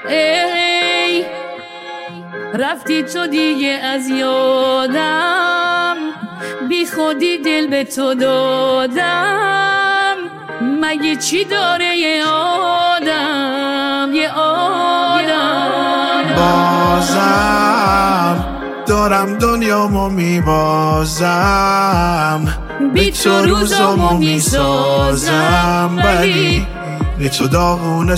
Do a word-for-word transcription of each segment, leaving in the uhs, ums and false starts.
ای رفتی تو دیگه از یادم، بی خودی دل به تو دادم. مگه چی داره یه آدم، یه آدم؟ بازم دارم دنیامو میبازم، بی تو روزامو میسازم، ولی بی تو داغونه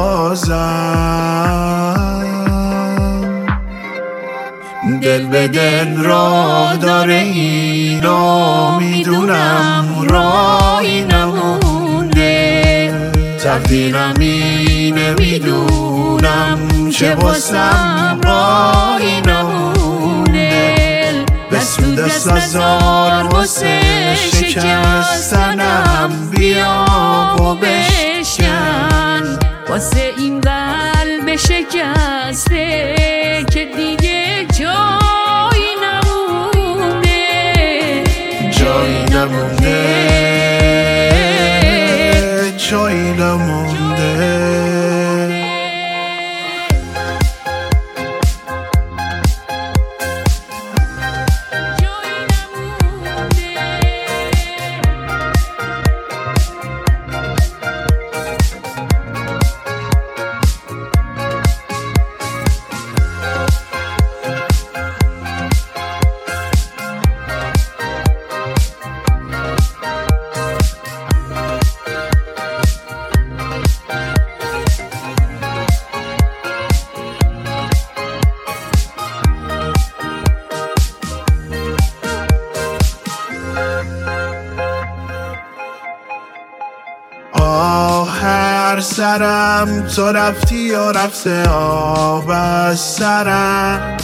سازم. دل به دل راه داره اینو میدونم، راهی نمونده، تقدیرم اینه میدونم، چه واسم راهی نمونده. دست تو دست نزار واسه شکستنم، بیا و بشکن واسه این قلب شکسته که دیگه جایی نمونده، جایی نمونده، جایی نمونده. آخر سرم تو رفتی یا رفته آب از سرم،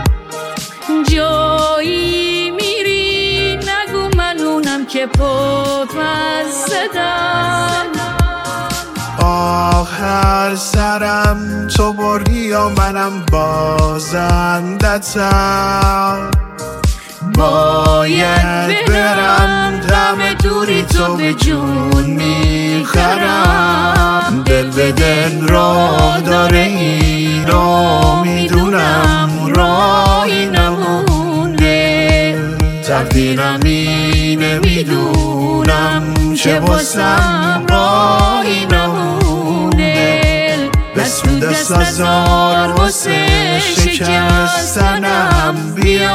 جایی میری نگو منونم که پت زدم. آخر سرم تو بردی یا منم بازندتم، باید برم دم دوری تو به جون میخرم. دل به دل راه داره اینو میدونم، راهی نمونده، تقدیرم اینه میدونم، چه واسم راهی نمونده. دست تو دست نزار واسه شکستنم، بیا